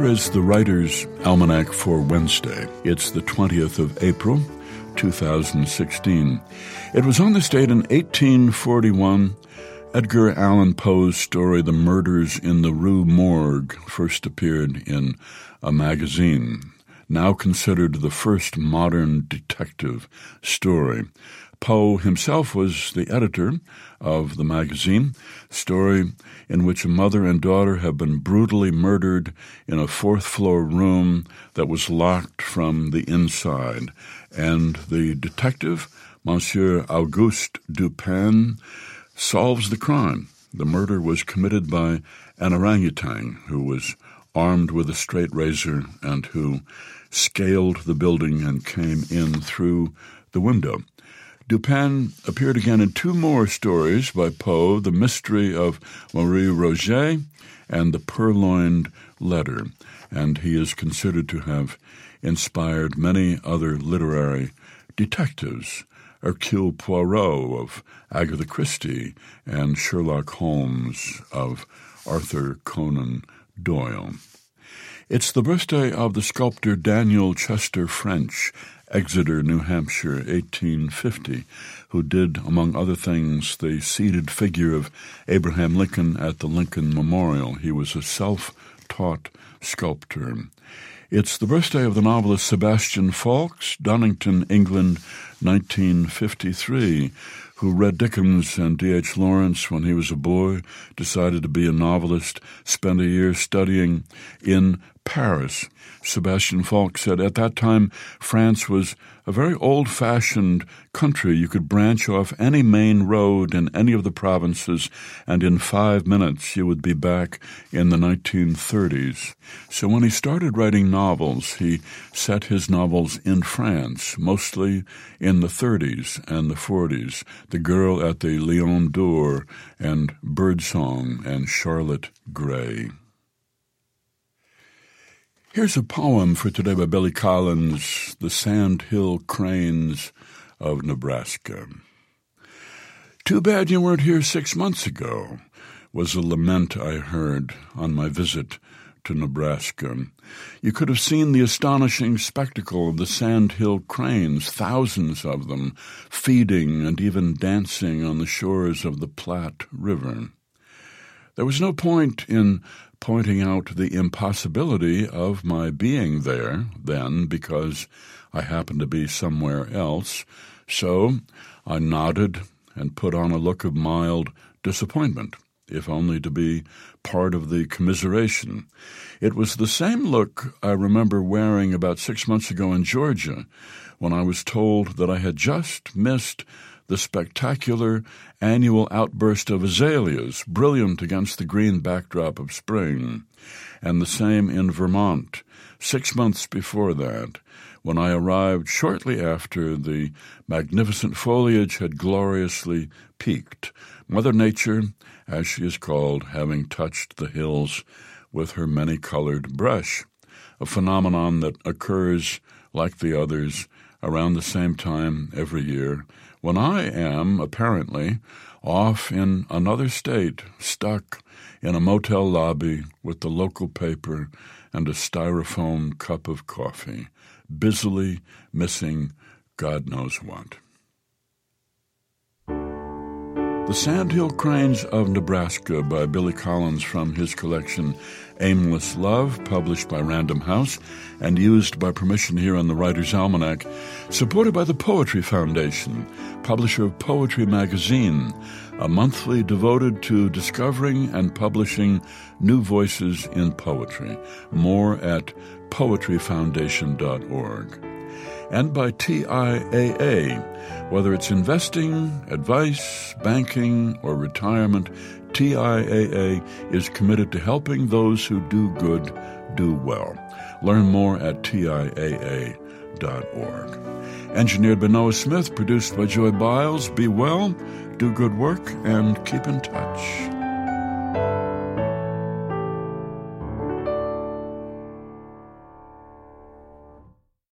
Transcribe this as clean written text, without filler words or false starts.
is the Writer's Almanac for Wednesday. It's the 20th of April, 2016. It was on this date in 1841, Edgar Allan Poe's story, The Murders in the Rue Morgue, first appeared in a magazine, now considered the first modern detective story. Poe himself was the editor of the magazine, story in which a mother and daughter have been brutally murdered in a fourth-floor room that was locked from the inside. And the detective, Monsieur Auguste Dupin, solves the crime. The murder was committed by an orangutan who was armed with a straight razor and who scaled the building and came in through the window. Dupin appeared again in two more stories by Poe, The Mystery of Marie Roget and The Purloined Letter, and he is considered to have inspired many other literary detectives, Hercule Poirot of Agatha Christie and Sherlock Holmes of Arthur Conan Doyle. It's the birthday of the sculptor Daniel Chester French, Exeter, New Hampshire, 1850, who did, among other things, the seated figure of Abraham Lincoln at the Lincoln Memorial. He was a self-taught sculptor. It's the birthday of the novelist Sebastian Faulks, Donington, England, 1953, who read Dickens and D.H. Lawrence when he was a boy, decided to be a novelist, spent a year studying in Paris. Sebastian Faulks said at that time France was a very old-fashioned country. You could branch off any main road in any of the provinces, and in 5 minutes you would be back in the 1930s. So when he started writing novels, he set his novels in France, mostly in the 30s and the 40s. The Girl at the Lion d'Or and Birdsong and Charlotte Gray. Here's a poem for today by Billy Collins, The Sand Hill Cranes of Nebraska. Too bad you weren't here 6 months ago, was a lament I heard on my visit to Nebraska. You could have seen the astonishing spectacle of the Sand Hill cranes, thousands of them, feeding and even dancing on the shores of the Platte River. There was no point in pointing out the impossibility of my being there then because I happened to be somewhere else, so I nodded and put on a look of mild disappointment, if only to be part of the commiseration. It was the same look I remember wearing about 6 months ago in Georgia when I was told that I had just missed the spectacular annual outburst of azaleas, brilliant against the green backdrop of spring, and the same in Vermont 6 months before that, when I arrived shortly after the magnificent foliage had gloriously peaked, Mother Nature, as she is called, having touched the hills with her many-colored brush, a phenomenon that occurs, like the others, around the same time every year, when I am, apparently, off in another state, stuck in a motel lobby with the local paper and a styrofoam cup of coffee, busily missing God knows what. The Sandhill Cranes of Nebraska by Billy Collins from his collection Aimless Love, published by Random House and used by permission here on the Writer's Almanac, supported by the Poetry Foundation, publisher of Poetry Magazine, a monthly devoted to discovering and publishing new voices in poetry. More at poetryfoundation.org. And by TIAA. Whether it's investing, advice, banking, or retirement, TIAA is committed to helping those who do good do well. Learn more at TIAA.org. Engineered by Noah Smith, produced by Joy Biles. Be well, do good work, and keep in touch.